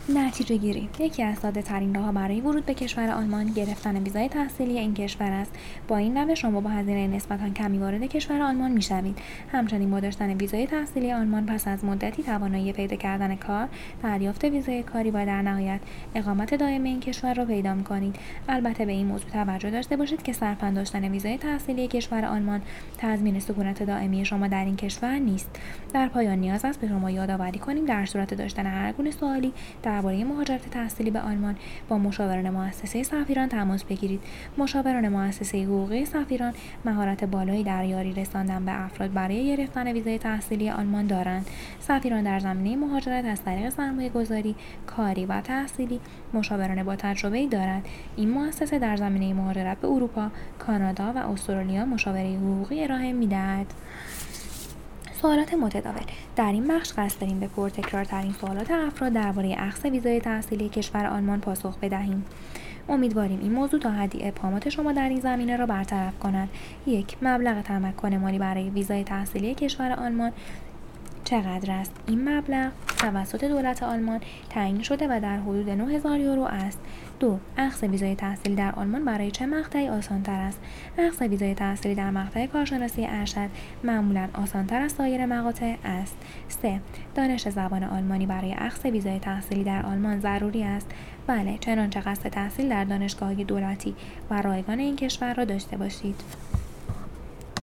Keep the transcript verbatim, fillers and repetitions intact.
نتیجه گیری. یکی از ساده ترین راه‌ها برای ورود به کشور آلمان گرفتن ویزای تحصیلی این کشور است. با این روش شما با هزینه نسبتاً کمی وارد کشور آلمان می‌شوید. همچنین با داشتن ویزای تحصیلی آلمان پس از مدتی توانایی پیدا کردن کار، دریافت ویزای کاری و در نهایت اقامت دائم این کشور را پیدا می‌کنید. البته به این موضوع توجه داشته باشید که صرفاً داشتن ویزای تحصیلی کشور آلمان تضمین سکونت دائمی شما در این کشور نیست. در پایان نیاز است به شما یادآوری کنیم در صورت داشتن هر گونه سوالی درباره مهاجرت تحصیلی به آلمان با مشاوران مؤسسه سفیران تماس بگیرید. مشاوران مؤسسه حقوقی سفیران مهارت بالایی در یاری رساندن به افراد برای گرفتن ویزای تحصیلی آلمان دارند. سفیران در زمینه مهاجرت از طریق سرمایه‌گذاری، کاری و تحصیلی مشاوران با تجربه‌ای دارند. این مؤسسه در زمینه مهاجرت به اروپا، کانادا و استرالیا مشاوره حقوقی ارائه می‌دهد. سوالات متداول. در این بخش قصد داریم به پرتکرارترین سوالات افراد درباره اخذ ویزای تحصیلی کشور آلمان پاسخ بدهیم. امیدواریم این موضوع تا حدی ابهامات شما در این زمینه را برطرف کند. یک، مبلغ تمکن مالی برای ویزای تحصیلی کشور آلمان چقدر است؟ این مبلغ توسط دولت آلمان تعیین شده و در حدود نه هزار یورو است. دو، اخذ ویزای تحصیلی در آلمان برای چه مقطعی آسان‌تر است؟ اخذ ویزای تحصیلی در مقطع کارشناسی ارشد معمولاً آسان‌تر از سایر مقاطع است. سه، دانش زبان آلمانی برای اخذ ویزای تحصیلی در آلمان ضروری است؟ بله، چنانچه قصد تحصیل در دانشگاه‌های دولتی و رایگان این کشور را داشته باشید.